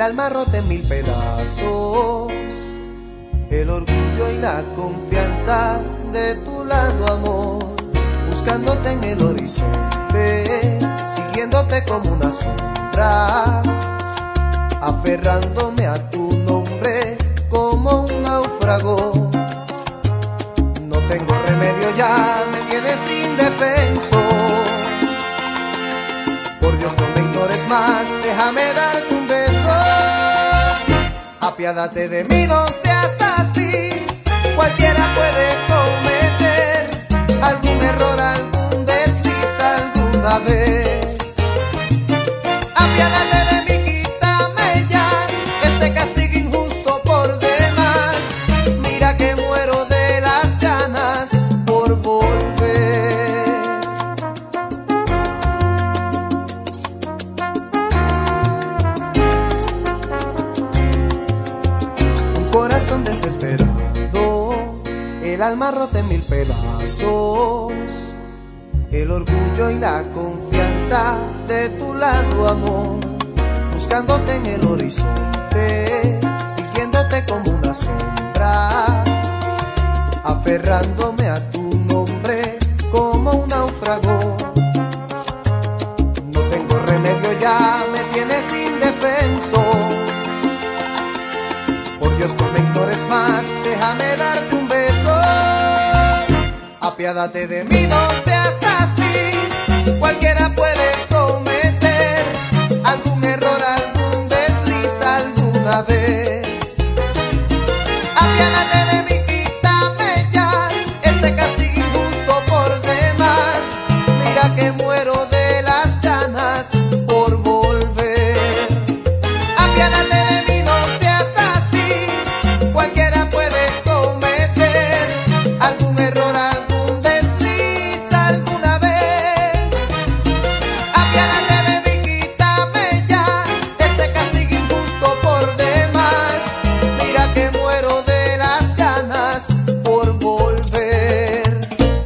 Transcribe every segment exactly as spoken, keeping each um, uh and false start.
alma rota en mil pedazos, el orgullo y la confianza de tu lado, amor, buscándote en el horizonte, siguiéndote como una sombra, aferrándome a tu nombre como un náufrago. No tengo remedio ya, me tienes indefenso. Por Dios, no me ignores más, déjame darte un beso. Apiádate de mí, no seas así. Cualquiera puede cometer algún error, algún desliz alguna vez. Apiádate de mí, quítame ya este castigo injusto por demás. Mira que muero de las ganas por volver. Un corazón desesperado, el alma rota en mil pedazos, el orgullo y la confianza de tu lado, amor, buscándote en el horizonte, siguiéndote como una sombra, aferrándome a tu nombre como un náufrago. No tengo remedio ya, me tienes indefenso. Por Dios, no me ignores más, déjame darte un beso. Apiádate de mí, no seas así. Cualquiera puede cometer algún error, algún desliz alguna vez. Apiádate de mí, quítame ya este castigo injusto por demás. Mira que muero de las ganas por volver. Apiádate de mí, no seas así. Cualquiera puede cometer algún error, algún desliz alguna vez. Apiádate de mí, quítame ya este castigo injusto por demás. Mira que muero de las ganas por volver.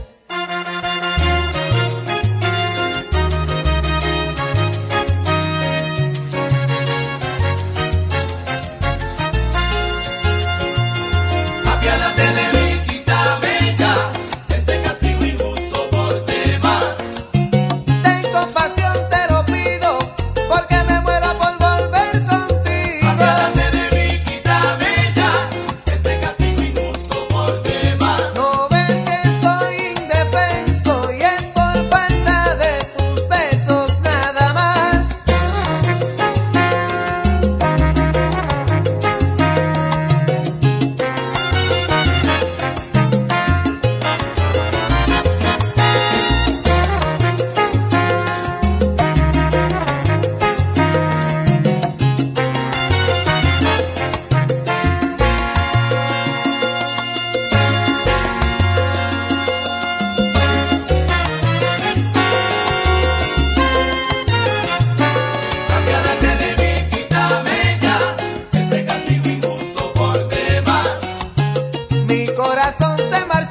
Apiádate de mí, quítame ya este castigo injusto por demás. Ten compasión, te lo pido, porque me muero por volver contigo. Apiádate de mí, quítame ya este castigo injusto por demás. No ves que estoy indefenso y es por falta de tus besos nada más. Apiádate de mí, quítame ya este castigo injusto por demás. Mi corazón se marchó